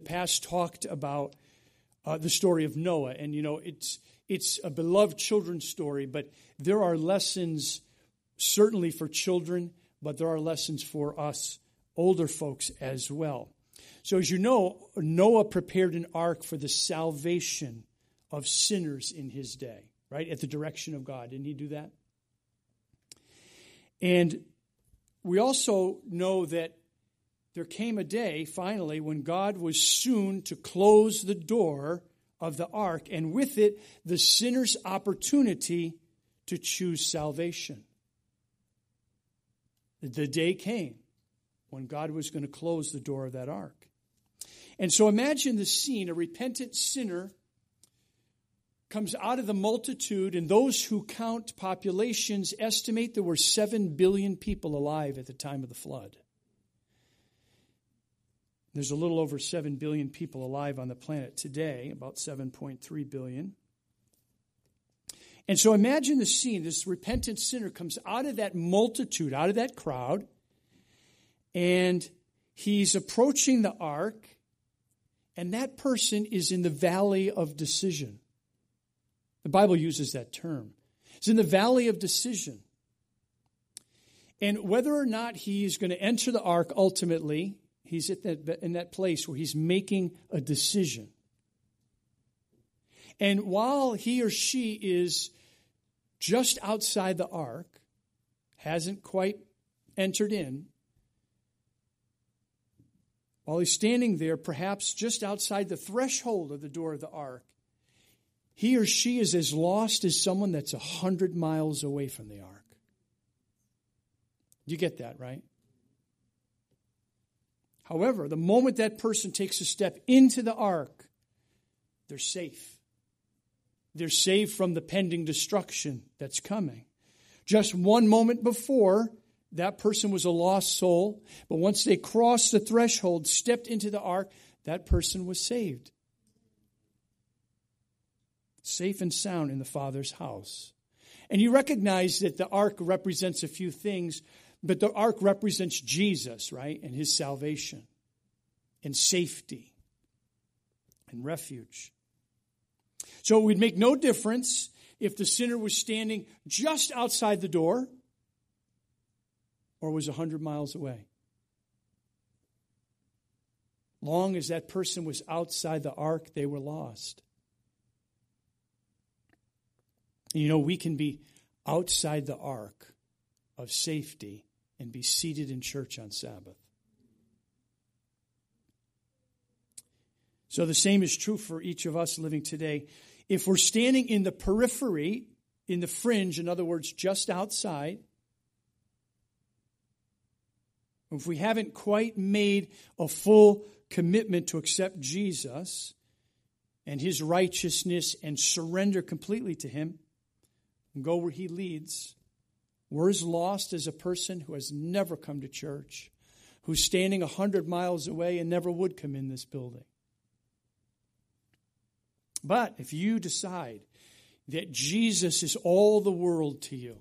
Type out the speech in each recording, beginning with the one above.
past talked about the story of Noah. And, it's a beloved children's story, but there are lessons certainly for children, but there are lessons for us older folks as well. So as you know, Noah prepared an ark for the salvation of sinners in his day, right? At the direction of God. Didn't he do that? And we also know that there came a day, finally, when God was soon to close the door of the ark, and with it, the sinner's opportunity to choose salvation. The day came when God was going to close the door of that ark. And so imagine the scene. A repentant sinner comes out of the multitude, and those who count populations estimate there were 7 billion people alive at the time of the flood. There's a little over 7 billion people alive on the planet today, about 7.3 billion. And so imagine the scene. This repentant sinner comes out of that multitude, out of that crowd, and he's approaching the ark, and that person is in the valley of decision. The Bible uses that term. It's in the valley of decision. And whether or not he's going to enter the ark ultimately, he's in that place where he's making a decision. And while he or she is just outside the ark, hasn't quite entered in, while he's standing there, perhaps just outside the threshold of the door of the ark, he or she is as lost as someone that's 100 miles away from the ark. You get that, right? However, the moment that person takes a step into the ark, they're safe. They're saved from the pending destruction that's coming. Just one moment before, that person was a lost soul, but once they crossed the threshold, stepped into the ark, that person was saved. Safe and sound in the Father's house. And you recognize that the ark represents a few things, but the ark represents Jesus, right? And his salvation and safety and refuge. So it would make no difference if the sinner was standing just outside the door or was 100 miles away. Long as that person was outside the ark, they were lost. We can be outside the ark of safety and be seated in church on Sabbath. So the same is true for each of us living today. If we're standing in the periphery, in the fringe, in other words, just outside, if we haven't quite made a full commitment to accept Jesus and his righteousness and surrender completely to him and go where he leads, we're as lost as a person who has never come to church, who's standing 100 miles away and never would come in this building. But if you decide that Jesus is all the world to you,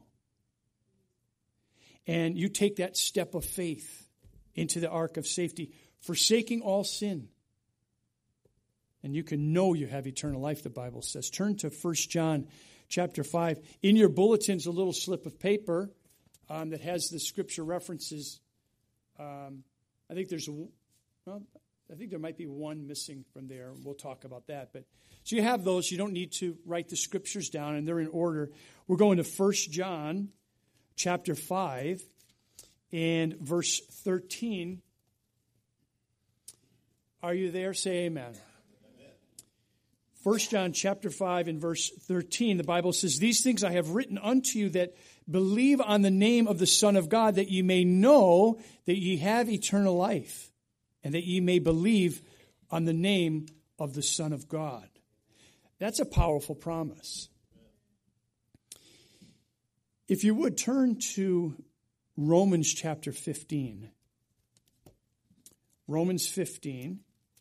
and you take that step of faith into the ark of safety, forsaking all sin, and you can know you have eternal life, the Bible says. Turn to 1 John chapter 5. In your bulletins, a little slip of paper that has the scripture references. I think there might be one missing from there. We'll talk about that. But so you have those. You don't need to write the scriptures down, and they're in order. We're going to 1 John chapter 5 and verse 13. Are you there? Say amen. 1 John chapter 5 and verse 13, the Bible says, "These things I have written unto you that believe on the name of the Son of God, that ye may know that ye have eternal life, and that ye may believe on the name of the Son of God." That's a powerful promise. If you would, turn to Romans chapter 15. Romans 15.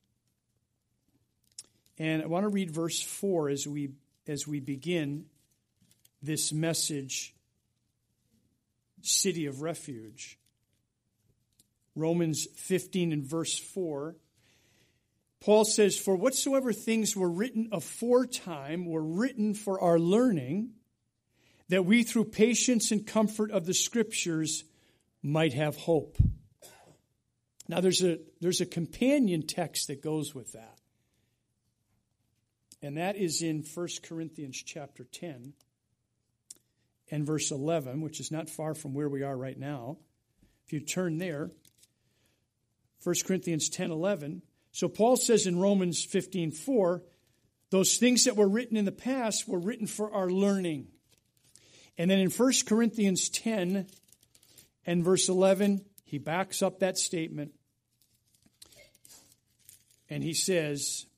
And I want to read verse 4 as we begin this message, City of Refuge. Romans 15 and verse 4. Paul says, "For whatsoever things were written aforetime were written for our learning, that we through patience and comfort of the Scriptures might have hope." Now there's a companion text that goes with that. And that is in 1 Corinthians chapter 10 and verse 11, which is not far from where we are right now. If you turn there, 1 Corinthians 10:11. So Paul says in Romans 15:4, those things that were written in the past were written for our learning. And then in 1 Corinthians 10 and verse 11, he backs up that statement. And he says,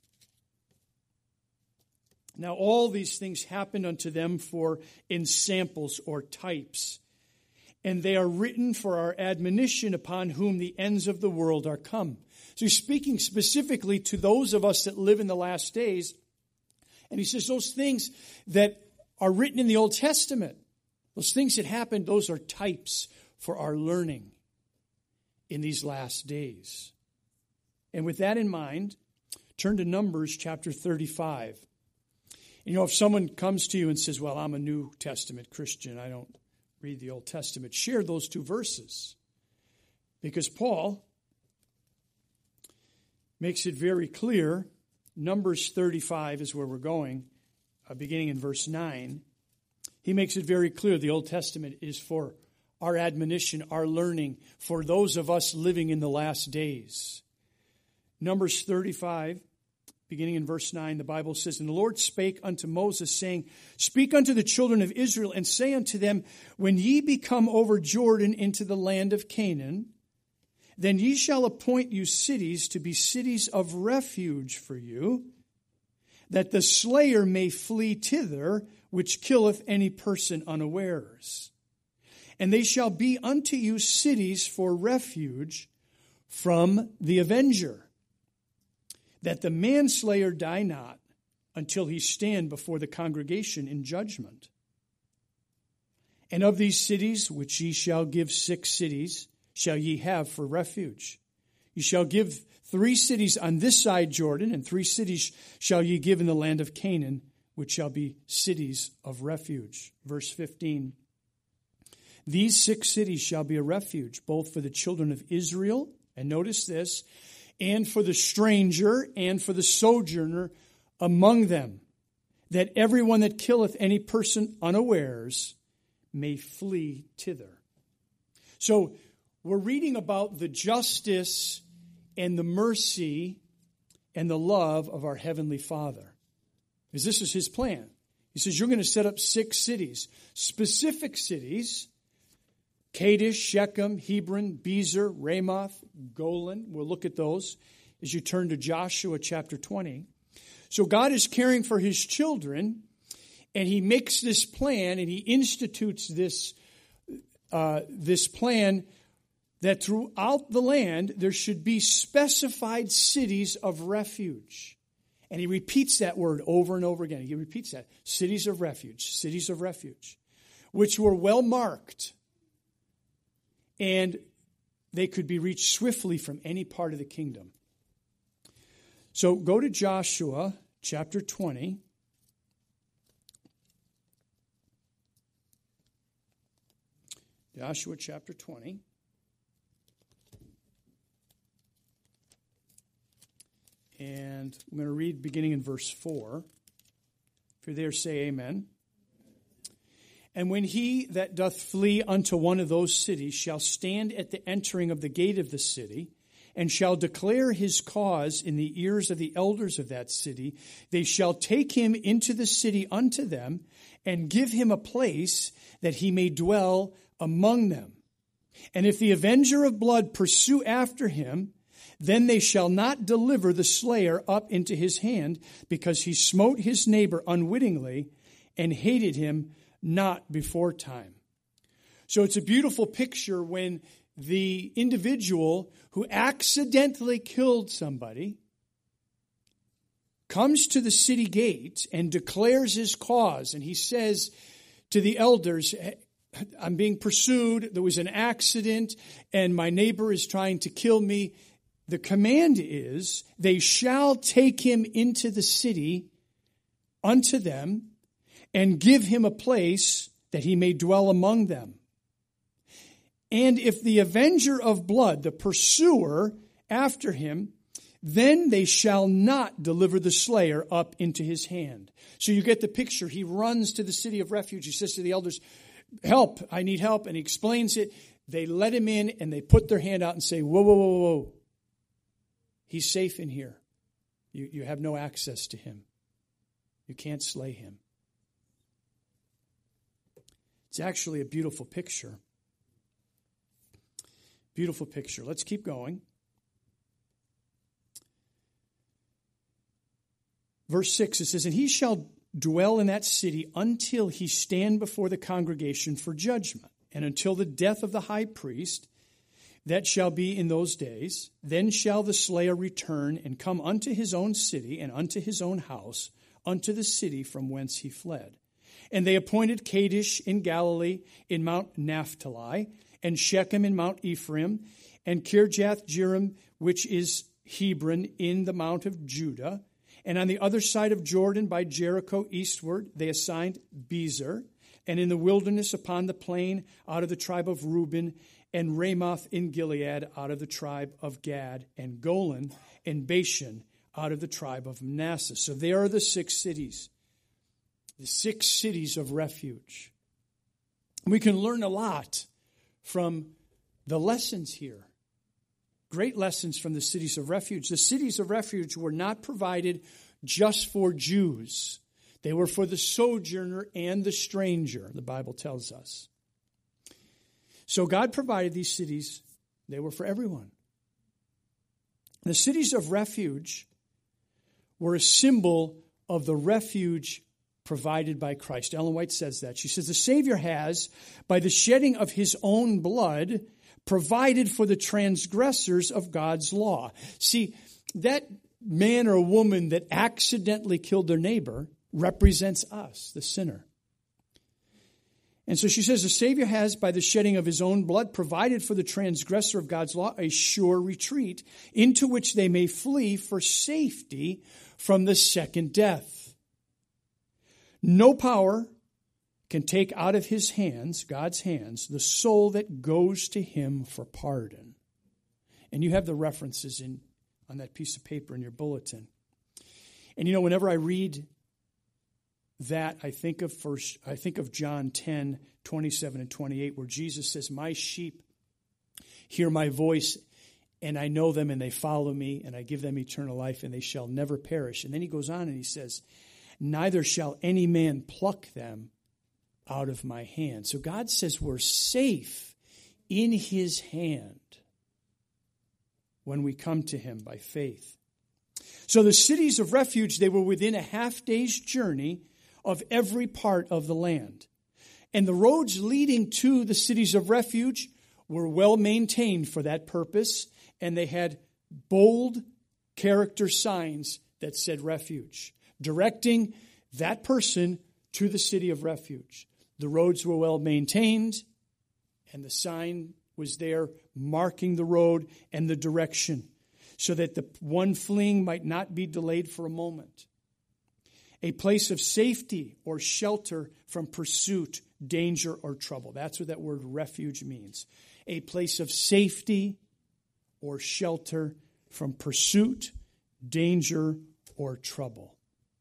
"Now all these things happened unto them for ensamples or types, and they are written for our admonition, upon whom the ends of the world are come." So he's speaking specifically to those of us that live in the last days. And he says those things that are written in the Old Testament, those things that happened, those are types for our learning in these last days. And with that in mind, turn to Numbers chapter 35. You know, if someone comes to you and says, "Well, I'm a New Testament Christian, I don't read the Old Testament," share those two verses. Because Paul makes it very clear. Numbers 35 is where we're going, beginning in verse 9. He makes it very clear the Old Testament is for our admonition, our learning, for those of us living in the last days. Numbers 35, beginning in verse 9, the Bible says, "And the Lord spake unto Moses, saying, Speak unto the children of Israel, and say unto them, When ye be come over Jordan into the land of Canaan, then ye shall appoint you cities to be cities of refuge for you, that the slayer may flee thither, which killeth any person unawares. And they shall be unto you cities for refuge from the avenger, that the manslayer die not until he stand before the congregation in judgment. And of these cities, which ye shall give 6 cities, shall ye have for refuge. You shall give 3 cities on this side Jordan, and 3 cities shall ye give in the land of Canaan, which shall be cities of refuge." Verse 15. "These 6 cities shall be a refuge, both for the children of Israel," and notice this, "and for the stranger and for the sojourner among them, that everyone that killeth any person unawares may flee thither." So we're reading about the justice and the mercy and the love of our Heavenly Father. Because this is His plan. He says, you're going to set up 6 cities, specific cities: Kadesh, Shechem, Hebron, Bezer, Ramoth, Golan. We'll look at those as you turn to Joshua chapter 20. So God is caring for His children, and He makes this plan, and He institutes this plan that throughout the land there should be specified cities of refuge. And He repeats that word over and over again. He repeats that. Cities of refuge, which were well marked, and they could be reached swiftly from any part of the kingdom. So go to Joshua chapter 20. Joshua chapter 20. And I'm going to read beginning in verse 4. If you're there, say amen. "And when he that doth flee unto one of those cities shall stand at the entering of the gate of the city, and shall declare his cause in the ears of the elders of that city, they shall take him into the city unto them, and give him a place that he may dwell among them. And if the avenger of blood pursue after him, then they shall not deliver the slayer up into his hand, because he smote his neighbor unwittingly, and hated him not before time." So it's a beautiful picture when the individual who accidentally killed somebody comes to the city gate and declares his cause. And he says to the elders, "I'm being pursued. There was an accident, and my neighbor is trying to kill me." the command is, they shall take him into the city unto them, and give him a place that he may dwell among them. And if the avenger of blood, the pursuer after him, then they shall not deliver the slayer up into his hand. So you get the picture. He runs to the city of refuge. He says to the elders, help, I need help. And he explains it. They let him in and they put their hand out and say, whoa, whoa, whoa, whoa. He's safe in here. You have no access to him. You can't slay him. It's actually a beautiful picture. Beautiful picture. Let's keep going. Verse 6, it says, and he shall dwell in that city until he stand before the congregation for judgment, and until the death of the high priest, that shall be in those days. Then shall the slayer return and come unto his own city and unto his own house, unto the city from whence he fled. And they appointed Kadesh in Galilee, in Mount Naphtali, and Shechem in Mount Ephraim, and Kirjath-jearim, which is Hebron, in the Mount of Judah. And on the other side of Jordan, by Jericho eastward, they assigned Bezer. And in the wilderness upon the plain, out of the tribe of Reuben, and Ramoth in Gilead, out of the tribe of Gad, and Golan and Bashan, out of the tribe of Manasseh. So there are the 6 cities. The 6 cities of refuge. We can learn a lot from the lessons here. Great lessons from the cities of refuge. The cities of refuge were not provided just for Jews. They were for the sojourner and the stranger, the Bible tells us. So God provided these cities. They were for everyone. The cities of refuge were a symbol of the refuge provided by Christ. Ellen White says that. She says, the Savior has, by the shedding of his own blood, provided for the transgressors of God's law. See, that man or woman that accidentally killed their neighbor represents us, the sinner. And so she says, the Savior has, by the shedding of his own blood, provided for the transgressor of God's law a sure retreat, into which they may flee for safety from the second death. No power can take out of his hands, God's hands, the soul that goes to him for pardon. And you have the references on that piece of paper in your bulletin. And you know, whenever I read that, I think of John 10, 27 and 28, where Jesus says, my sheep hear my voice, and I know them, and they follow me, and I give them eternal life, and they shall never perish. And then he goes on and he says, neither shall any man pluck them out of my hand. So God says we're safe in his hand when we come to him by faith. So the cities of refuge, they were within a half-day's journey of every part of the land. And the roads leading to the cities of refuge were well maintained for that purpose, and they had bold character signs that said refuge, directing that person to the city of refuge. The roads were well maintained, and the sign was there marking the road and the direction, so that the one fleeing might not be delayed for a moment. A place of safety or shelter from pursuit, danger, or trouble. That's what that word refuge means. A place of safety or shelter from pursuit, danger, or trouble.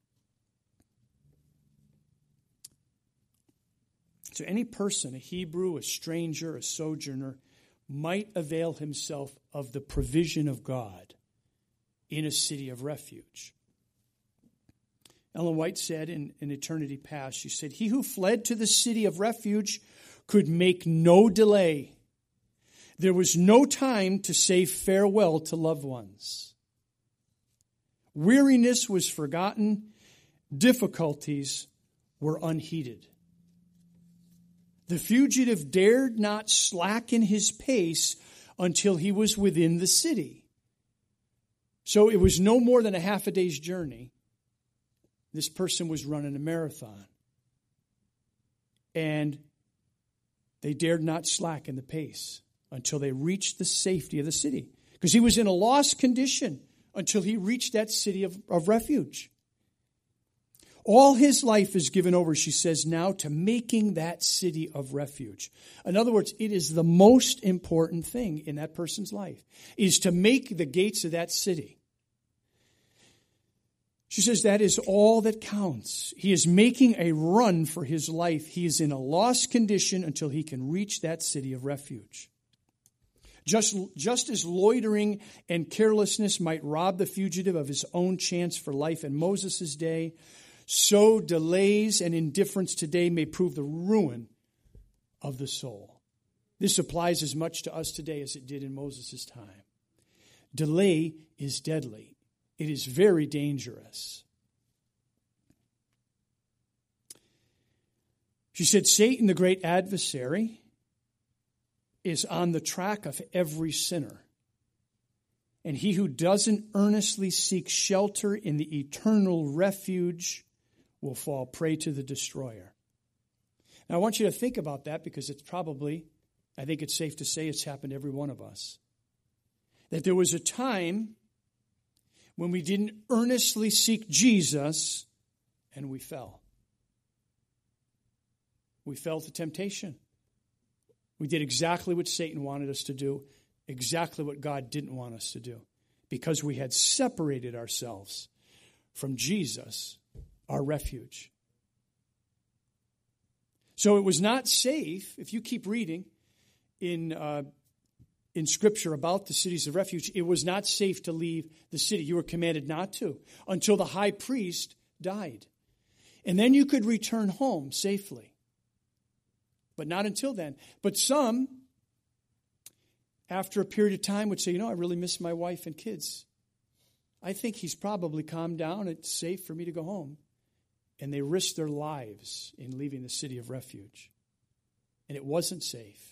So any person, a Hebrew, a stranger, a sojourner, might avail himself of the provision of God in a city of refuge. Ellen White said in Eternity Past, she said, he who fled to the city of refuge could make no delay. There was no time to say farewell to loved ones. Weariness was forgotten. Difficulties were unheeded. The fugitive dared not slacken his pace until he was within the city. So it was no more than a half a day's journey. This person was running a marathon. And they dared not slacken the pace until they reached the safety of the city. because he was in a lost condition until he reached that city of refuge. All his life is given over, she says, now to making that city of refuge. In other words, it is the most important thing in that person's life, is to make the gates of that city. She says that is all that counts. He is making a run for his life. He is in a lost condition until he can reach that city of refuge. Just as loitering and carelessness might rob the fugitive of his own chance for life in Moses' day, so delays and indifference today may prove the ruin of the soul. This applies as much to us today as it did in Moses' time. Delay is deadly. It is very dangerous. She said, Satan, the great adversary, is on the track of every sinner. And he who doesn't earnestly seek shelter in the eternal refuge will fall prey to the destroyer. Now, I want you to think about that, because it's probably, I think it's safe to say it's happened to every one of us. That there was a time when we didn't earnestly seek Jesus and we fell. We fell to temptation. We did exactly what Satan wanted us to do, exactly what God didn't want us to do, because we had separated ourselves from Jesus, our refuge. So it was not safe, if you keep reading in Scripture about the cities of refuge, it was not safe to leave the city. You were commanded not to until the high priest died. And then you could return home safely. But not until then. But some, after a period of time, would say, I really miss my wife and kids. I think he's probably calmed down. It's safe for me to go home. And they risked their lives in leaving the city of refuge. And it wasn't safe.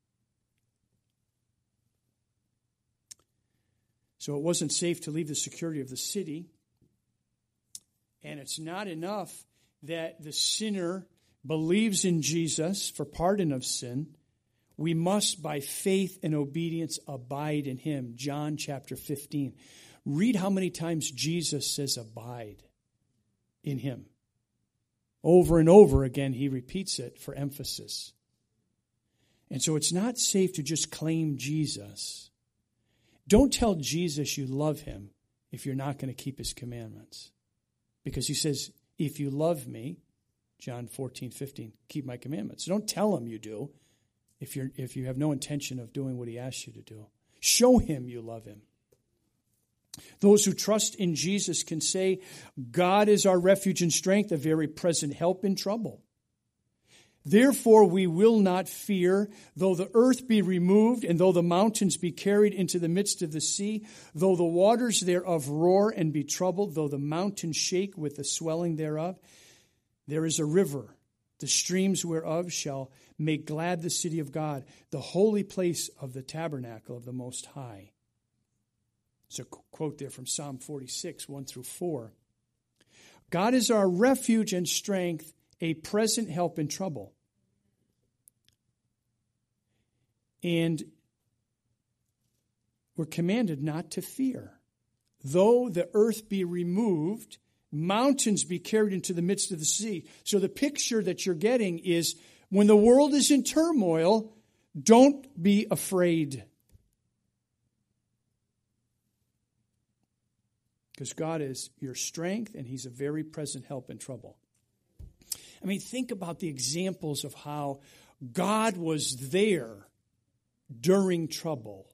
So it wasn't safe to leave the security of the city. And it's not enough that the sinner believes in Jesus for pardon of sin. We must, by faith and obedience, abide in him. John chapter 15. Read how many times Jesus says abide in him. Over and over again, he repeats it for emphasis. And so it's not safe to just claim Jesus. Don't tell Jesus you love him if you're not going to keep his commandments. Because he says, if you love me, John 14:15, keep my commandments. Don't tell him you do if you have no intention of doing what he asks you to do. Show him you love him. Those who trust in Jesus can say, God is our refuge and strength, a very present help in trouble. Therefore we will not fear, though the earth be removed, and though the mountains be carried into the midst of the sea, though the waters thereof roar and be troubled, though the mountains shake with the swelling thereof. There is a river, the streams whereof shall make glad the city of God, the holy place of the tabernacle of the Most High. It's a quote there from Psalm 46, 1-4. God is our refuge and strength, a present help in trouble. And we're commanded not to fear. Though the earth be removed, mountains be carried into the midst of the sea. So the picture that you're getting is when the world is in turmoil, don't be afraid. Because God is your strength, and he's a very present help in trouble. I mean, think about the examples of how God was there during trouble.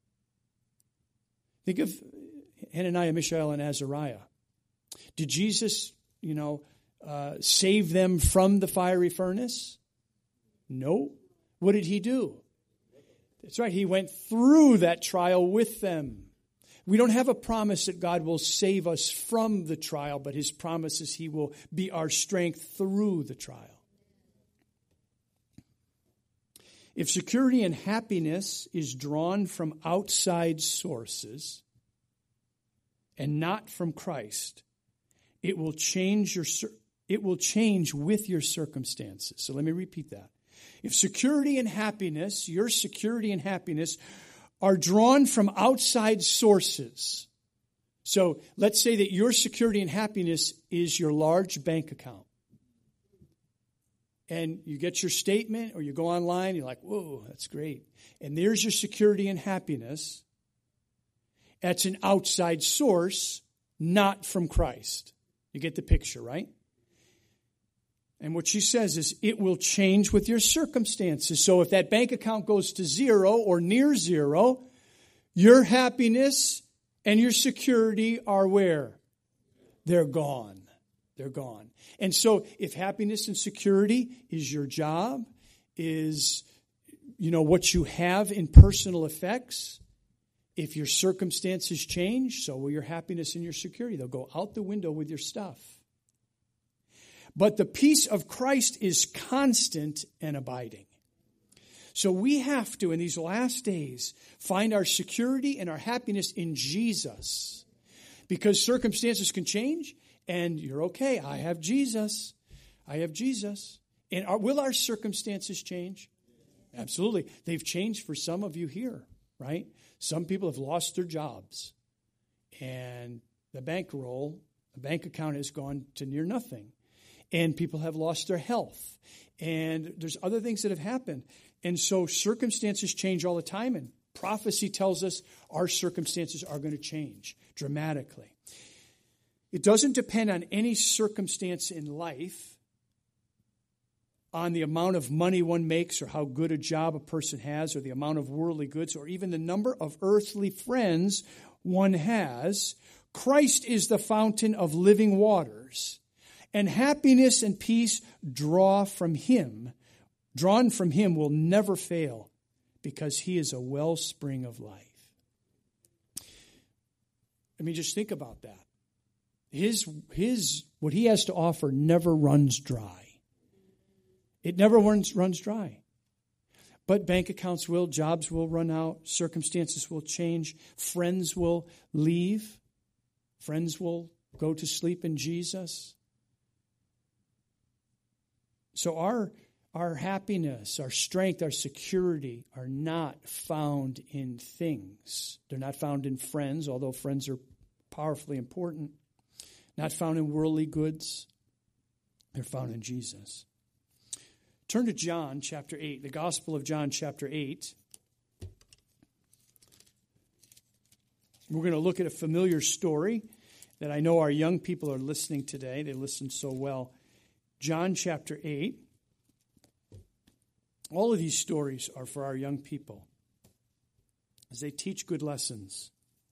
Think of Hananiah, Mishael, and Azariah. Did Jesus, save them from the fiery furnace? No. What did he do? That's right. He went through that trial with them. We don't have a promise that God will save us from the trial, but his promise is he will be our strength through the trial. If security and happiness is drawn from outside sources and not from Christ, it will change with your circumstances. So let me repeat that. If security and happiness, your security and happiness are drawn from outside sources. So let's say that your security and happiness is your large bank account. And you get your statement or you go online, you're like, whoa, that's great. And there's your security and happiness. That's an outside source, not from Christ. You get the picture, right? And what she says is it will change with your circumstances. So if that bank account goes to zero or near zero, your happiness and your security are where? They're gone. They're gone. And so if happiness and security is your job, is, what you have in personal effects, if your circumstances change, so will your happiness and your security. They'll go out the window with your stuff. But the peace of Christ is constant and abiding. So we have to, in these last days, find our security and our happiness in Jesus. Because circumstances can change, and you're okay. I have Jesus. I have Jesus. And will our circumstances change? Absolutely. They've changed for some of you here, right? Some people have lost their jobs. And the bank account has gone to near nothing. And people have lost their health. And there's other things that have happened. And so circumstances change all the time. And prophecy tells us our circumstances are going to change dramatically. It doesn't depend on any circumstance in life, on the amount of money one makes or how good a job a person has or the amount of worldly goods or even the number of earthly friends one has. Christ is the fountain of living waters. And happiness and peace drawn from Him will never fail because He is a wellspring of life. I mean, just think about that. What He has to offer never runs dry. It never runs dry. But bank accounts will, jobs will run out, circumstances will change, friends will leave, friends will go to sleep in Jesus. So our happiness, our strength, our security are not found in things. They're not found in friends, although friends are powerfully important. Not found in worldly goods. They're found in Jesus. Turn to John chapter 8, the Gospel of John chapter 8. We're going to look at a familiar story that I know our young people are listening today. They listen so well. John chapter 8. All of these stories are for our young people as they teach good lessons.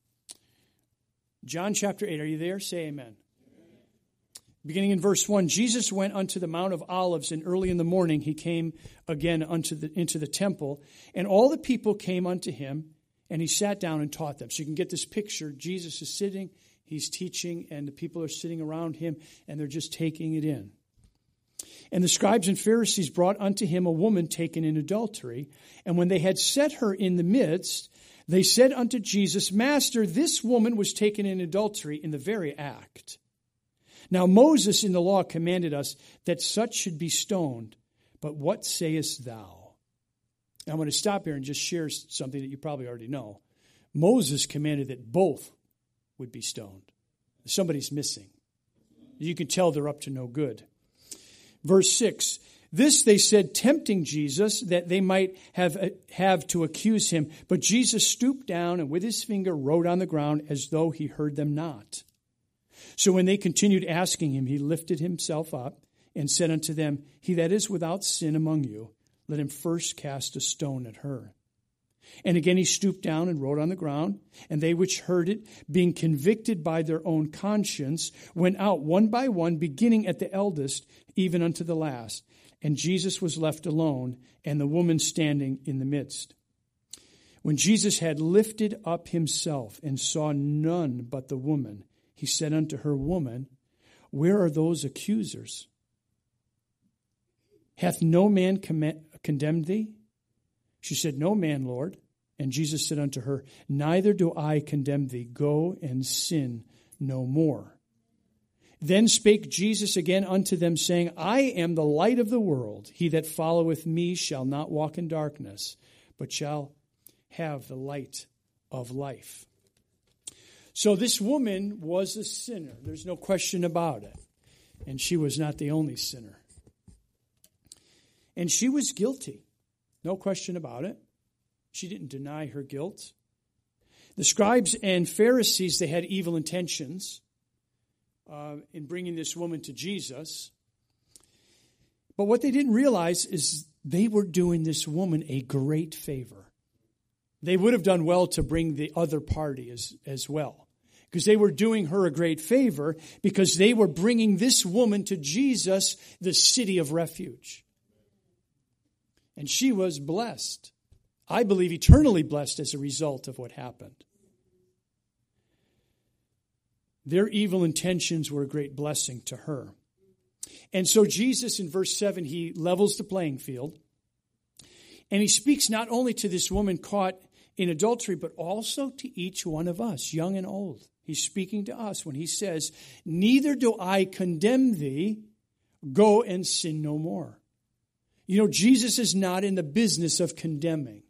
John chapter 8. Are you there? Say amen. Beginning in verse 1, Jesus went unto the Mount of Olives, and early in the morning He came again into the temple, and all the people came unto Him, and He sat down and taught them. So you can get this picture. Jesus is sitting, He's teaching, and the people are sitting around Him, and they're just taking it in. And the scribes and Pharisees brought unto Him a woman taken in adultery, and when they had set her in the midst, they said unto Jesus, Master, this woman was taken in adultery in the very act. Now Moses in the law commanded us that such should be stoned. But what sayest thou? I'm going to stop here and just share something that you probably already know. Moses commanded that both would be stoned. Somebody's missing. You can tell they're up to no good. Verse 6, this they said, tempting Jesus, that they might have to accuse Him. But Jesus stooped down and with His finger wrote on the ground as though He heard them not. So when they continued asking Him, He lifted Himself up and said unto them, He that is without sin among you, let him first cast a stone at her. And again He stooped down and wrote on the ground. And they which heard it, being convicted by their own conscience, went out one by one, beginning at the eldest, even unto the last. And Jesus was left alone, and the woman standing in the midst. When Jesus had lifted up Himself and saw none but the woman, He said unto her, Woman, where are those accusers? Hath no man condemned thee? She said, No man, Lord. And Jesus said unto her, Neither do I condemn thee. Go and sin no more. Then spake Jesus again unto them, saying, I am the light of the world. He that followeth me shall not walk in darkness, but shall have the light of life. So this woman was a sinner. There's no question about it. And she was not the only sinner. And she was guilty. No question about it. She didn't deny her guilt. The scribes and Pharisees, they had evil intentions in bringing this woman to Jesus. But what they didn't realize is they were doing this woman a great favor. They would have done well to bring the other party as well, because they were doing her a great favor because they were bringing this woman to Jesus, the city of refuge. And she was blessed. I believe eternally blessed as a result of what happened. Their evil intentions were a great blessing to her. And so Jesus, in verse 7, he levels the playing field. And he speaks not only to this woman caught in adultery, but also to each one of us, young and old. He's speaking to us when he says, neither do I condemn thee, go and sin no more. You know, Jesus is not in the business of condemning.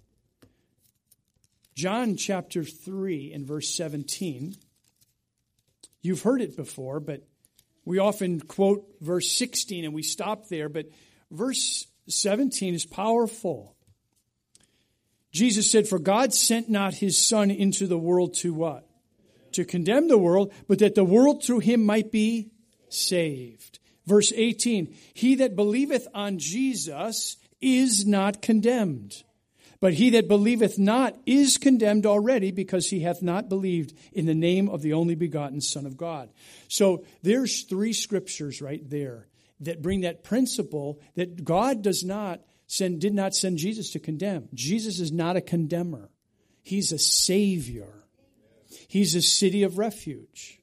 John chapter 3 and verse 17, you've heard it before, but we often quote verse 16 and we stop there, but verse 17 is powerful. Jesus said, for God sent not his Son into the world to what? To condemn the world, but that the world through him might be saved. Verse 18, he that believeth on Jesus is not condemned. But he that believeth not is condemned already, because he hath not believed in the name of the only begotten Son of God. So there's 3 scriptures right there that bring that principle that God did not send Jesus to condemn. Jesus is not a condemner. He's a Savior. He's a city of refuge.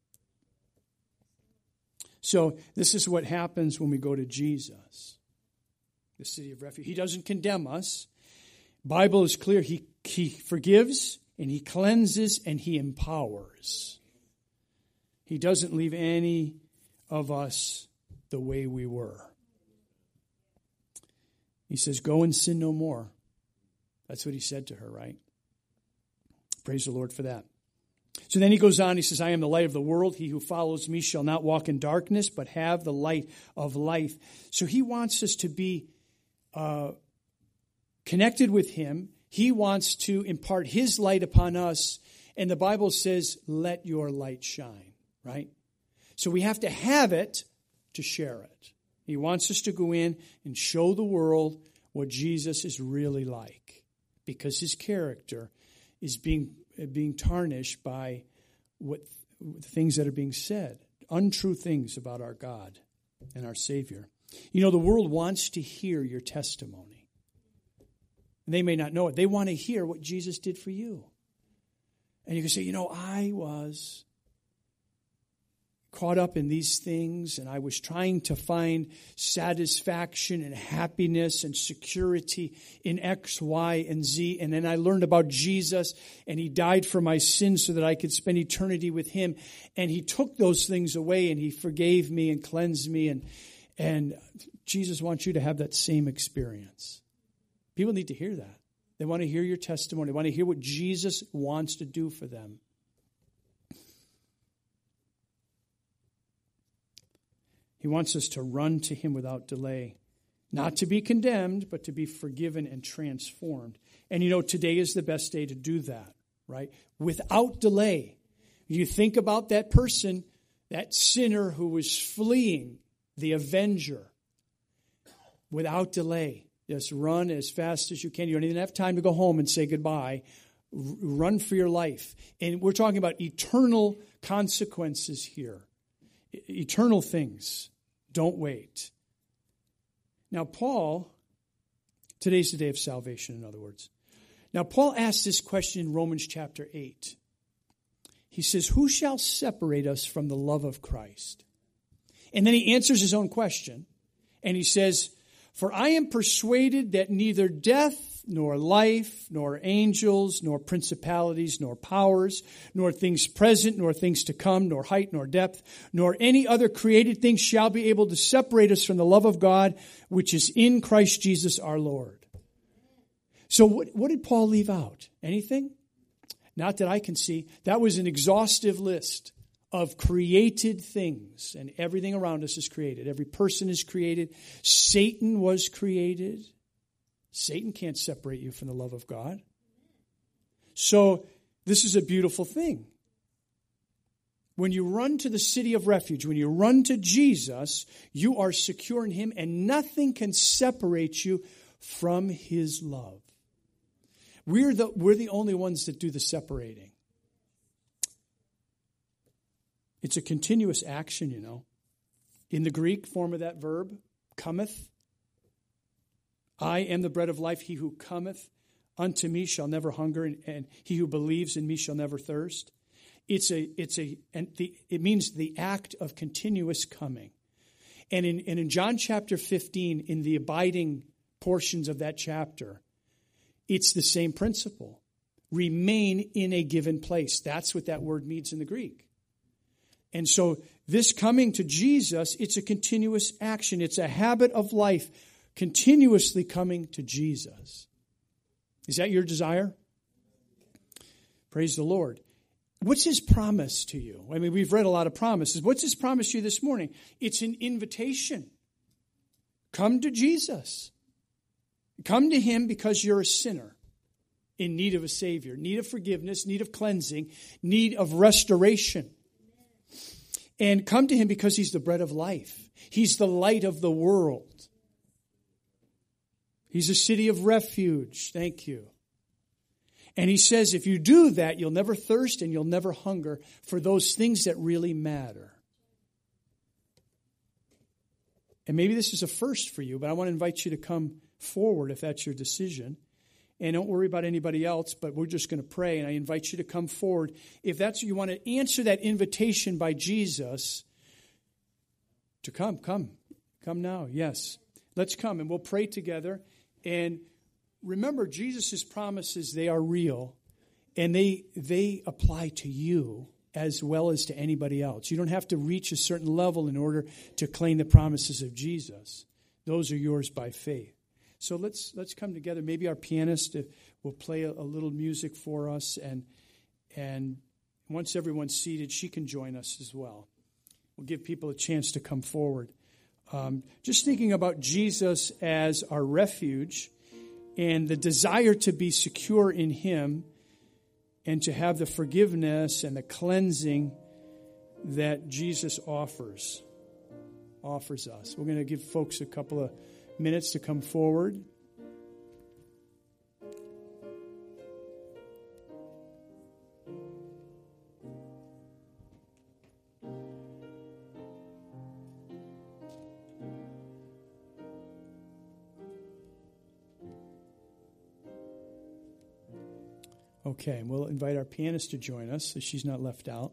So this is what happens when we go to Jesus, the city of refuge. He doesn't condemn us. Bible is clear. He forgives and he cleanses and he empowers. He doesn't leave any of us the way we were. He says, go and sin no more. That's what he said to her, right? Praise the Lord for that. So then he goes on, he says, I am the light of the world. He who follows me shall not walk in darkness, but have the light of life. So he wants us to be connected with him. He wants to impart his light upon us. And the Bible says, let your light shine, right? So we have to have it to share it. He wants us to go in and show the world what Jesus is really like, because his character is being tarnished by what things that are being said, untrue things about our God and our Savior. You know, the world wants to hear your testimony. And they may not know it. They want to hear what Jesus did for you. And you can say, you know, I was caught up in these things, and I was trying to find satisfaction and happiness and security in X, Y, and Z. And then I learned about Jesus, and he died for my sins so that I could spend eternity with him. And he took those things away, and he forgave me and cleansed me. And Jesus wants you to have that same experience. People need to hear that. They want to hear your testimony. They want to hear what Jesus wants to do for them. He wants us to run to him without delay. Not to be condemned, but to be forgiven and transformed. And you know, today is the best day to do that, right? Without delay. You think about that person, that sinner who was fleeing the avenger. Without delay. Just run as fast as you can. You don't even have time to go home and say goodbye. Run for your life. And we're talking about eternal consequences here. Eternal things. Don't wait. Now, Paul, today's the day of salvation, in other words. Now, Paul asks this question in Romans chapter 8. He says, who shall separate us from the love of Christ? And then he answers his own question. And he says, for I am persuaded that neither death, nor life, nor angels, nor principalities, nor powers, nor things present, nor things to come, nor height, nor depth, nor any other created thing shall be able to separate us from the love of God, which is in Christ Jesus our Lord. So what did Paul leave out? Anything? Not that I can see. That was an exhaustive list of created things, and everything around us is created. Every person is created. Satan was created. Satan can't separate you from the love of God. So this is a beautiful thing. When you run to the city of refuge, when you run to Jesus, you are secure in him, and nothing can separate you from his love. We're the only ones that do the separating. It's a continuous action, you know. In the Greek form of that verb, cometh. I am the bread of life. He who cometh unto me shall never hunger, and he who believes in me shall never thirst. It means the act of continuous coming. And in John chapter 15, in the abiding portions of that chapter, it's the same principle. Remain in a given place. That's what that word means in the Greek. And so this coming to Jesus, it's a continuous action. It's a habit of life, continuously coming to Jesus. Is that your desire? Praise the Lord. What's his promise to you? I mean, we've read a lot of promises. What's his promise to you this morning? It's an invitation. Come to Jesus. Come to him because you're a sinner in need of a Savior, need of forgiveness, need of cleansing, need of restoration. And come to him because he's the bread of life. He's the light of the world. He's a city of refuge. Thank you. And he says, if you do that, you'll never thirst and you'll never hunger for those things that really matter. And maybe this is a first for you, but I want to invite you to come forward if that's your decision. And don't worry about anybody else, but we're just going to pray, and I invite you to come forward. If that's you want to answer that invitation by Jesus to come now. Yes. Let's come, and we'll pray together. And remember, Jesus' promises, they are real, and they apply to you as well as to anybody else. You don't have to reach a certain level in order to claim the promises of Jesus. Those are yours by faith. So let's come together. Maybe our pianist will play a little music for us, and once everyone's seated, she can join us as well. We'll give people a chance to come forward. Just thinking about Jesus as our refuge and the desire to be secure in him and to have the forgiveness and the cleansing that Jesus offers us. We're going to give folks a couple of minutes to come forward. Okay, we'll invite our pianist to join us so she's not left out.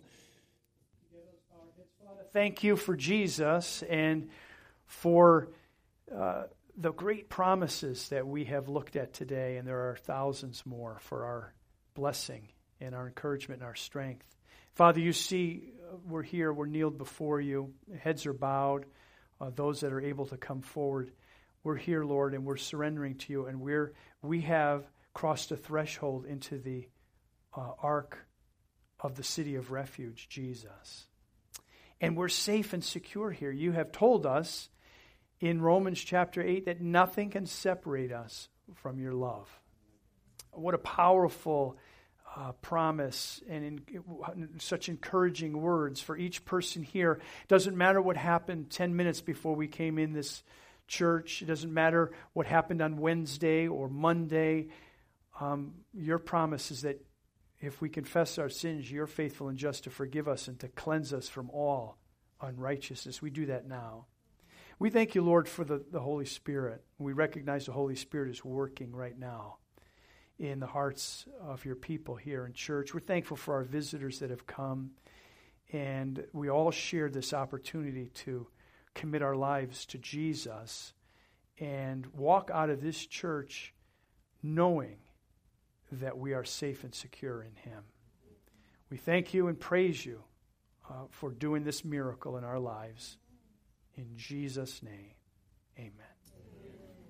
Thank you for Jesus and for the great promises that we have looked at today, and there are thousands more for our blessing and our encouragement and our strength. Father, you see we're here, we're kneeled before you, heads are bowed, those that are able to come forward. We're here, Lord, and we're surrendering to you, and we have crossed a threshold into the ark of the city of refuge, Jesus. And we're safe and secure here. You have told us in Romans chapter 8 that nothing can separate us from your love. What a powerful promise and such encouraging words for each person here. It doesn't matter what happened 10 minutes before we came in this church. It doesn't matter what happened on Wednesday or Monday. Your promise is that if we confess our sins, you're faithful and just to forgive us and to cleanse us from all unrighteousness. We do that now. We thank you, Lord, for the Holy Spirit. We recognize the Holy Spirit is working right now in the hearts of your people here in church. We're thankful for our visitors that have come, and we all share this opportunity to commit our lives to Jesus and walk out of this church knowing that we are safe and secure in him. We thank you and praise you for doing this miracle in our lives. In Jesus' name, amen.